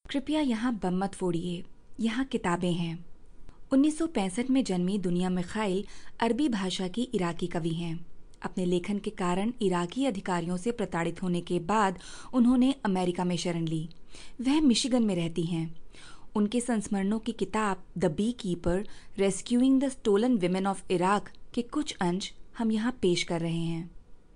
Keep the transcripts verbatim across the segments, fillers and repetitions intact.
कृपया यहाँ बम मत फोड़िए, यहाँ किताबें हैं। उन्नीस सौ पैंसठ में जन्मी दुनिया मिखाइल अरबी भाषा की इराकी कवि हैं। अपने लेखन के कारण इराकी अधिकारियों से प्रताड़ित होने के बाद उन्होंने अमेरिका में शरण ली। वह मिशिगन में रहती हैं। उनके संस्मरणों की किताब the bee keeper rescuing the stolen women of Iraq के कुछ अंश हम यहाँ पेश कर रहे हैं।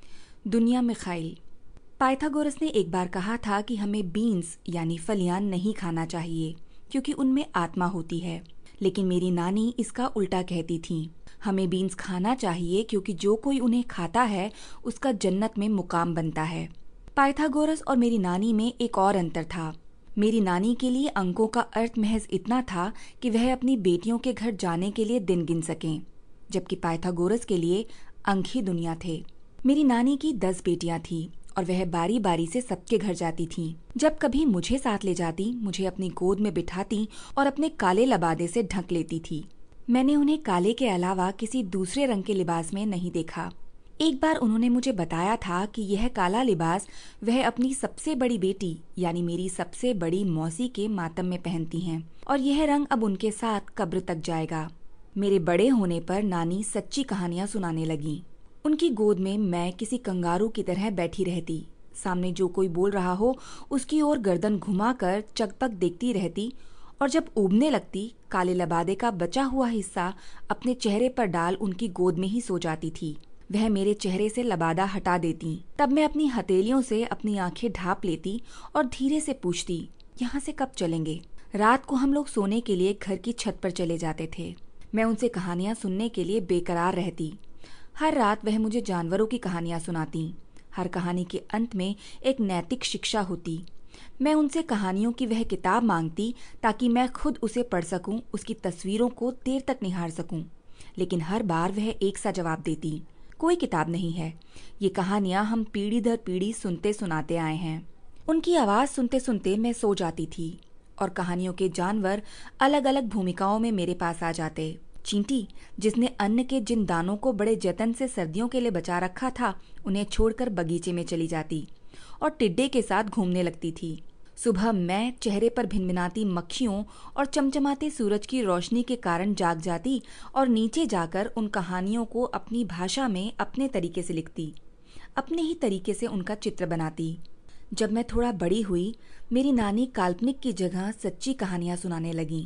दुनिया मिखाइल। पाइथागोरस ने एक बार कहा था कि हमें बीन्स यानी फलियां नहीं खाना चाहिए क्योंकि उनमें आत्मा होती है, लेकिन मेरी नानी इसका उल्टा कहती थी। हमें बीन्स खाना चाहिए क्योंकि जो कोई उन्हें खाता है उसका जन्नत में मुकाम बनता है। पाइथागोरस और मेरी नानी में एक और अंतर था। मेरी नानी के लिए अंकों का अर्थ महज इतना था कि वह अपनी बेटियों के घर जाने के लिए दिन गिन सकें, जबकि पाइथागोरस के लिए अंक ही दुनिया थे। मेरी नानी की दस बेटियां थीं और वह बारी बारी से सबके घर जाती थीं। जब कभी मुझे साथ ले जाती, मुझे अपनी गोद में बिठाती और अपने काले लबादे से ढक लेती थी। मैंने उन्हें काले के अलावा किसी दूसरे रंग के लिबास में नहीं देखा। एक बार उन्होंने मुझे बताया था कि यह काला लिबास वह अपनी सबसे बड़ी बेटी यानी मेरी सबसे बड़ी मौसी के मातम में पहनती हैं और यह रंग अब उनके साथ कब्र तक जाएगा। मेरे बड़े होने पर नानी सच्ची कहानियां सुनाने लगी। उनकी गोद में मैं किसी कंगारू की तरह बैठी रहती। सामने जो कोई बोल रहा हो उसकी ओर गर्दन घुमाकर चकपक देखती रहती और जब ऊबने लगती काले लबादे का बचा हुआ हिस्सा अपने चेहरे पर डाल उनकी गोद में ही सो जाती थी। वह मेरे चेहरे से लबादा हटा देती। तब मैं अपनी हथेलियों से अपनी आंखें ढांप लेती और धीरे से पूछती, यहाँ से कब चलेंगे? रात को हम लोग सोने के लिए घर की छत पर चले जाते थे। मैं उनसे कहानियां सुनने के लिए बेकरार रहती। हर रात वह मुझे जानवरों की कहानियां सुनाती। हर कहानी के अंत में एक नैतिक शिक्षा होती। मैं उनसे कहानियों की वह किताब मांगती ताकि मैं खुद उसे पढ़ सकूं, उसकी तस्वीरों को देर तक निहार सकूं। लेकिन हर बार वह एक सा जवाब देती, कोई किताब नहीं है। ये कहानियां हम पीढ़ी दर पीढ़ी सुनते सुनाते आए हैं। उनकी आवाज़ सुनते सुनते मैं सो जाती थी और कहानियों के जानवर अलग अलग भूमिकाओं में मेरे पास आ जाते। चींटी, जिसने अन्न के जिन दानों को बड़े जतन से सर्दियों के लिए बचा रखा था, उन्हें छोड़कर बगीचे में चली जाती और टिड्डे के साथ घूमने लगती थी। सुबह मैं चेहरे पर भिनभिनाती मक्खियों और चमचमाते सूरज की रोशनी के कारण जाग जाती और नीचे जाकर उन कहानियों को अपनी भाषा में अपने तरीके से लिखती, अपने ही तरीके से उनका चित्र बनाती। जब मैं थोड़ा बड़ी हुई, मेरी नानी काल्पनिक की जगह सच्ची कहानियां सुनाने लगी।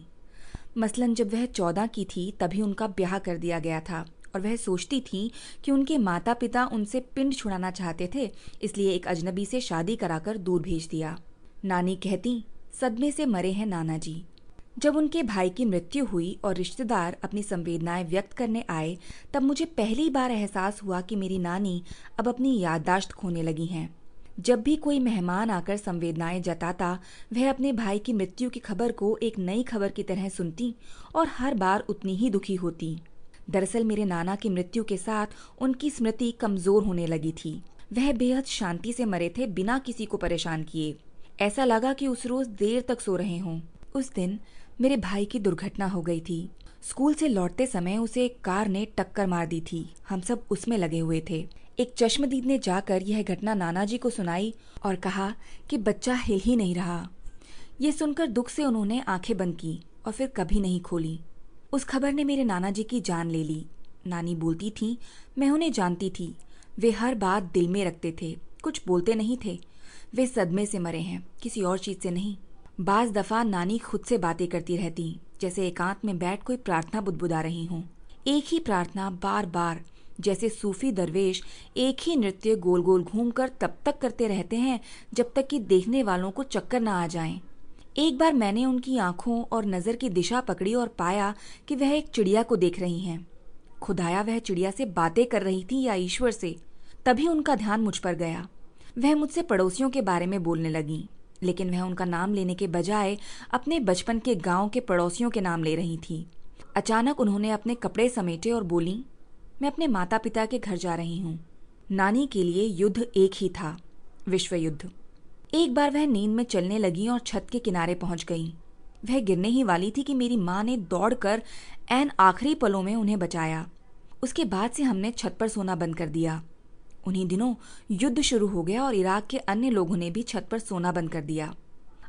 मसलन जब वह चौदह की थी तभी उनका ब्याह कर दिया गया था और वह सोचती थी कि उनके माता पिता उनसे पिंड छुड़ाना चाहते थे, इसलिए एक अजनबी से शादी कराकर दूर भेज दिया। नानी कहती, सदमे से मरे हैं नाना जी। जब उनके भाई की मृत्यु हुई और रिश्तेदार अपनी संवेदनाएं व्यक्त करने आए, तब मुझे पहली बार एहसास हुआ कि मेरी नानी अब अपनी याददाश्त खोने लगी हैं। जब भी कोई मेहमान आकर संवेदनाएं जताता, वह अपने भाई की मृत्यु की खबर को एक नई खबर की तरह सुनती और हर बार उतनी ही दुखी होती। दरअसल मेरे नाना की मृत्यु के साथ उनकी स्मृति कमजोर होने लगी थी। वह बेहद शांति से मरे थे, बिना किसी को परेशान किए। ऐसा लगा कि उस रोज देर तक सो रहे हों। उस दिन मेरे भाई की दुर्घटना हो गई थी। स्कूल से लौटते समय उसे एक कार ने टक्कर मार दी थी। हम सब उसमें लगे हुए थे। एक चश्मदीद ने जाकर यह घटना नाना जी को सुनाई और कहा कि बच्चा हिल ही नहीं रहा। ये सुनकर दुख से उन्होंने आंखें बंद की और फिर कभी नहीं खोली। उस खबर ने मेरे नाना जी की जान ले ली। नानी बोलती थी, मैं उन्हें जानती थी। वे हर बात दिल में रखते थे, कुछ बोलते नहीं थे। वे सदमे से मरे हैं, किसी और चीज से नहीं। बाज दफा नानी खुद से बातें करती रहती, जैसे एकांत में बैठ कोई प्रार्थना बुदबुदा रही हूँ। एक ही प्रार्थना बार बार, जैसे सूफी दरवेश एक ही नृत्य गोल गोल घूमकर तब तक करते रहते हैं जब तक कि देखने वालों को चक्कर न आ जाएं। एक बार मैंने उनकी आंखों और नजर की दिशा पकड़ी और पाया कि वह एक चिड़िया को देख रही हैं। खुदाया वह चिड़िया से बातें कर रही थी या ईश्वर से। तभी उनका ध्यान मुझ पर गया। वह मुझसे पड़ोसियों के बारे में बोलने लगी, लेकिन वह उनका नाम लेने के बजाय अपने बचपन के गांव के पड़ोसियों के नाम ले रही थी। अचानक उन्होंने अपने कपड़े समेटे और बोली, मैं अपने माता पिता के घर जा रही हूँ। नानी के लिए युद्ध एक ही था, विश्व युद्ध। एक बार वह नींद में चलने लगी और छत के किनारे पहुंच गई। वह गिरने ही वाली थी कि मेरी माँ ने दौड़कर ऐन आखिरी पलों में उन्हें बचाया। उसके बाद से हमने छत पर सोना बंद कर दिया। उन्हीं दिनों युद्ध शुरू हो गया और इराक के अन्य लोगों ने भी छत पर सोना बंद कर दिया।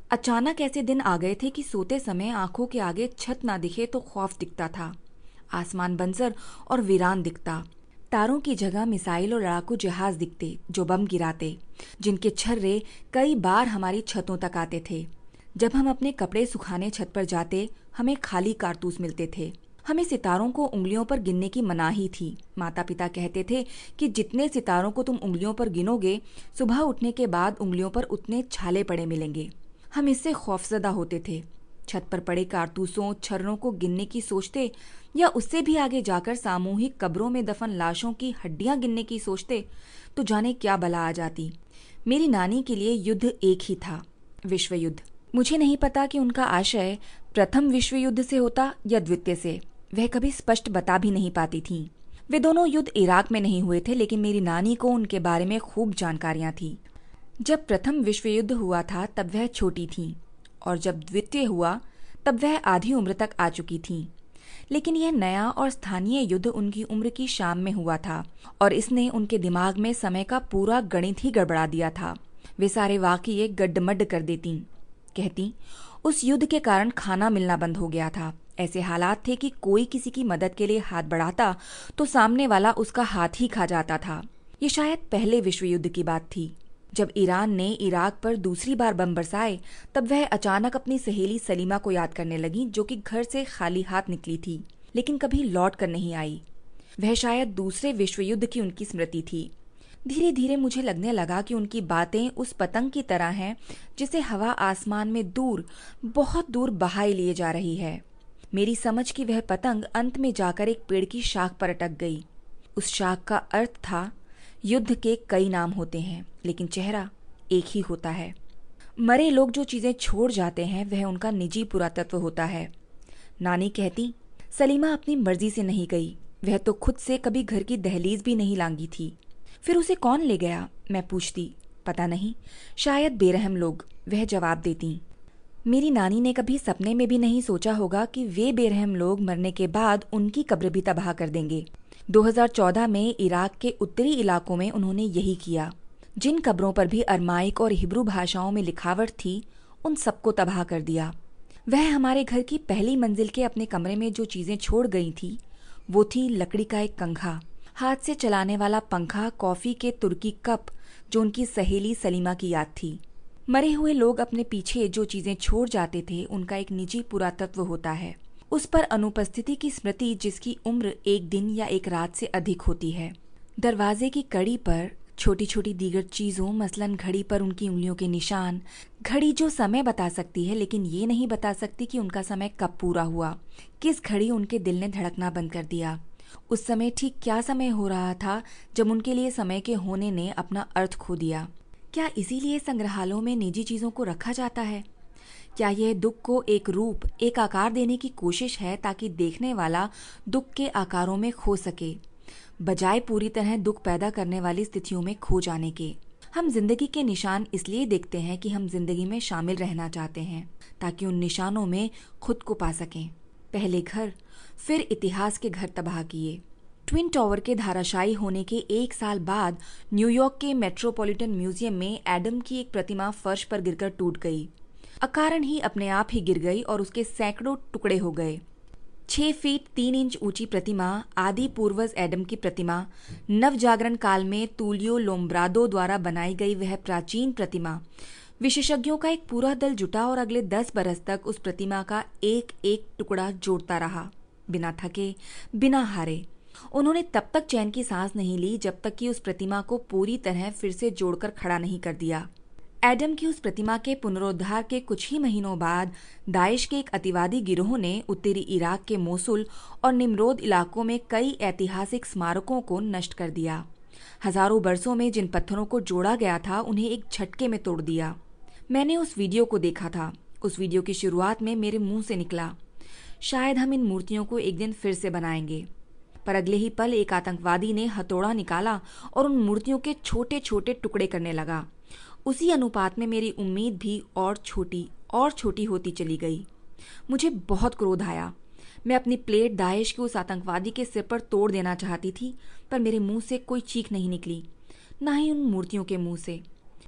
अचानक ऐसे दिन आ गए थे कि सोते समय आंखों के आगे छत ना दिखे तो खौफ दिखता था। आसमान बंजर और वीरान दिखता। तारों की जगह मिसाइल और लड़ाकू जहाज दिखते जो बम गिराते, जिनके छर्रे कई बार हमारी छतों तक आते थे। जब हम अपने कपड़े सुखाने छत पर जाते, हमें खाली कारतूस मिलते थे। हमें सितारों को उंगलियों पर गिनने की मनाही थी। माता पिता कहते थे कि जितने सितारों को तुम उंगलियों पर गिनोगे, सुबह उठने के बाद उंगलियों पर उतने छाले पड़े मिलेंगे। हम इससे खौफजदा होते थे। छत पर पड़े कारतूसों, छर्रों को गिनने की सोचते, या उससे भी आगे जाकर सामूहिक कब्रों में दफन लाशों की हड्डियां गिनने की सोचते, तो जाने क्या बला आ जाती। मेरी नानी के लिए युद्ध एक ही था, विश्व युद्ध। मुझे नहीं पता कि उनका आशय प्रथम विश्व युद्ध से होता या द्वितीय से। वह कभी स्पष्ट बता भी नहीं पाती थीं। वे दोनों युद्ध इराक में नहीं हुए थे, लेकिन मेरी नानी को उनके बारे में खूब जानकारियां थी। जब प्रथम विश्व युद्ध हुआ था तब वह छोटी थीं, और जब द्वितीय हुआ तब वह आधी उम्र तक आ चुकी थीं। लेकिन यह नया और स्थानीय युद्ध उनकी उम्र की शाम में हुआ था, और इसने उनके दिमाग में समय का पूरा गणित ही गड़बड़ा दिया था। वे सारे वाक़ये गड्डमड्ड कर देती। कहती, उस युद्ध के कारण खाना मिलना बंद हो गया था। ऐसे हालात थे कि कोई किसी की मदद के लिए हाथ बढ़ाता तो सामने वाला उसका हाथ ही खा जाता था। ये शायद पहले विश्व युद्ध की बात थी। जब ईरान ने इराक पर दूसरी बार बम बरसाए, तब वह अचानक अपनी सहेली सलीमा को याद करने लगी, जो कि घर से खाली हाथ निकली थी, लेकिन कभी लौट कर नहीं आई। वह शायद दूसरे विश्व युद्ध की उनकी स्मृति थी। धीरे धीरे मुझे लगने लगा कि उनकी बातें उस पतंग की तरह हैं जिसे हवा आसमान में दूर, बहुत दूर बहाए लिए जा रही है। मेरी समझ की वह पतंग अंत में जाकर एक पेड़ की शाख पर अटक गई। उस शाख का अर्थ था, युद्ध के कई नाम होते हैं, लेकिन चेहरा एक ही होता है। मरे लोग जो चीजें छोड़ जाते हैं वह उनका निजी पुरातत्व होता है। नानी कहती, सलीमा अपनी मर्जी से नहीं गई। वह तो खुद से कभी घर की दहलीज भी नहीं लांगी थी। फिर उसे कौन ले गया, मैं पूछती। पता नहीं, शायद बेरहम लोग, वह जवाब देती। मेरी नानी ने कभी सपने में भी नहीं सोचा होगा कि वे बेरहम लोग मरने के बाद उनकी कब्र भी तबाह कर देंगे। दो हज़ार चौदह में इराक के उत्तरी इलाकों में उन्होंने यही किया। जिन कब्रों पर भी अरमाइक और हिब्रू भाषाओं में लिखावट थी, उन सबको तबाह कर दिया। वह हमारे घर की पहली मंजिल के अपने कमरे में जो चीजें छोड़ गई थी, वो थी लकड़ी का एक कंघा, हाथ से चलाने वाला पंखा, कॉफी के तुर्की कप, जो उनकी सहेली सलीमा की याद थी। मरे हुए लोग अपने पीछे जो चीजें छोड़ जाते थे, उनका एक निजी पुरातत्व होता है। उस पर अनुपस्थिति की स्मृति, जिसकी उम्र एक दिन या एक रात से अधिक होती है। दरवाजे की कड़ी पर छोटी छोटी दीगर चीजों, मसलन घड़ी पर उनकी उंगलियों के निशान। घड़ी जो समय बता सकती है, लेकिन ये नहीं बता सकती कि उनका समय कब पूरा हुआ। किस घड़ी उनके दिल ने धड़कना बंद कर दिया। उस समय ठीक क्या समय हो रहा था जब उनके लिए समय के होने ने अपना अर्थ खो दिया। क्या इसीलिए संग्रहालयों में निजी चीजों को रखा जाता है? क्या यह दुख को एक रूप, एक आकार देने की कोशिश है, ताकि देखने वाला दुख के आकारों में खो सके, बजाय पूरी तरह दुख पैदा करने वाली स्थितियों में खो जाने के? हम जिंदगी के निशान इसलिए देखते हैं कि हम जिंदगी में शामिल रहना चाहते हैं, ताकि उन निशानों में खुद को पा सकें। पहले घर, फिर इतिहास के घर तबाह किए। ट्विन टावर के धाराशायी होने के एक साल बाद न्यूयॉर्क के मेट्रोपॉलिटन म्यूजियम में एडम की एक प्रतिमा फर्श पर गिरकर टूट गई। अकारण ही अपने आप ही गिर गई और उसके सैकड़ों टुकड़े हो गए। छह फीट तीन इंच ऊंची प्रतिमा, आदि पूर्वज एडम की प्रतिमा, नव जागरण काल में तूलियो लोम्ब्रादो द्वारा बनाई गई वह प्राचीन प्रतिमा। विशेषज्ञों का एक पूरा दल जुटा और अगले दस बरस तक उस प्रतिमा का एक एक टुकड़ा जोड़ता रहा, बिना थके, बिना हारे। उन्होंने तब तक चैन की सांस नहीं ली जब तक कि उस प्रतिमा को पूरी तरह फिर से जोड़कर खड़ा नहीं कर दिया। एडम की उस प्रतिमा के पुनरुद्धार के कुछ ही महीनों बाद दाइश के एक अतिवादी गिरोह ने उत्तरी इराक के मोसुल और निम्रोद इलाकों में कई ऐतिहासिक स्मारकों को नष्ट कर दिया। हजारों बरसों में जिन पत्थरों को जोड़ा गया था, उन्हें एक झटके में तोड़ दिया। मैंने उस वीडियो को देखा था। उस वीडियो की शुरुआत में मेरे मुंह से निकला, शायद हम इन मूर्तियों को एक दिन फिर से बनाएंगे। पर अगले ही पल एक आतंकवादी ने हथौड़ा निकाला और उन मूर्तियों के छोटे छोटे टुकड़े करने लगा। उसी अनुपात में मेरी उम्मीद भी और छोटी और छोटी होती चली गई। मुझे बहुत क्रोध आया। मैं अपनी प्लेट दाइश के उस आतंकवादी के सिर पर तोड़ देना चाहती थी, पर मेरे मुंह से कोई चीख नहीं निकली, ना ही उन मूर्तियों के मुंह से।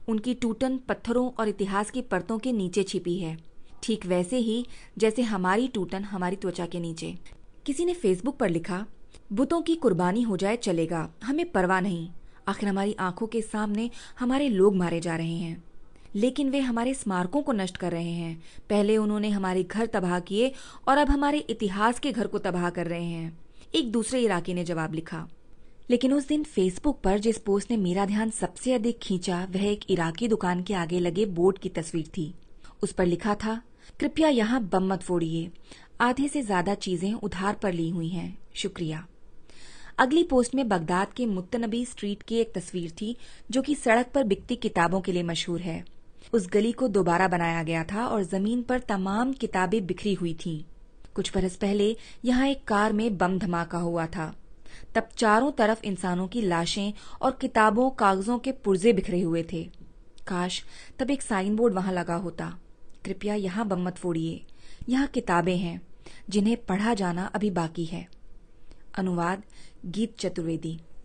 उनकी टूटन पत्थरों और इतिहास की परतों के नीचे छिपी है, ठीक वैसे ही जैसे हमारी टूटन हमारी त्वचा के नीचे। किसी ने फेसबुक पर लिखा, बुतों की कुर्बानी हो जाए चलेगा, हमें परवाह नहीं, आखिर हमारी आंखों के सामने हमारे लोग मारे जा रहे हैं, लेकिन वे हमारे स्मारकों को नष्ट कर रहे हैं। पहले उन्होंने हमारे घर तबाह किए और अब हमारे इतिहास के घर को तबाह कर रहे हैं, एक दूसरे इराकी ने जवाब लिखा। लेकिन उस दिन फेसबुक पर जिस पोस्ट ने मेरा ध्यान सबसे अधिक खींचा वह एक इराकी दुकान के आगे लगे बोर्ड की तस्वीर थी। उस पर लिखा था, कृपया यहाँ बम मत फोड़िए, आधे से ज्यादा चीजें उधार पर ली हुई हैं, शुक्रिया। अगली पोस्ट में बगदाद के मुत्तनबी स्ट्रीट की एक तस्वीर थी, जो कि सड़क पर बिकती किताबों के लिए मशहूर है। उस गली को दोबारा बनाया गया था और जमीन पर तमाम किताबें बिखरी हुई थीं। कुछ बरस पहले यहाँ एक कार में बम धमाका हुआ था। तब चारों तरफ इंसानों की लाशें और किताबों कागजों के पुर्जे बिखरे हुए थे। काश तब एक साइन बोर्ड वहां लगा होता, कृपया यहाँ बम मत फोड़िए, यहाँ किताबें हैं जिन्हें पढ़ा जाना अभी बाकी है। अनुवाद गीत चतुर्वेदी।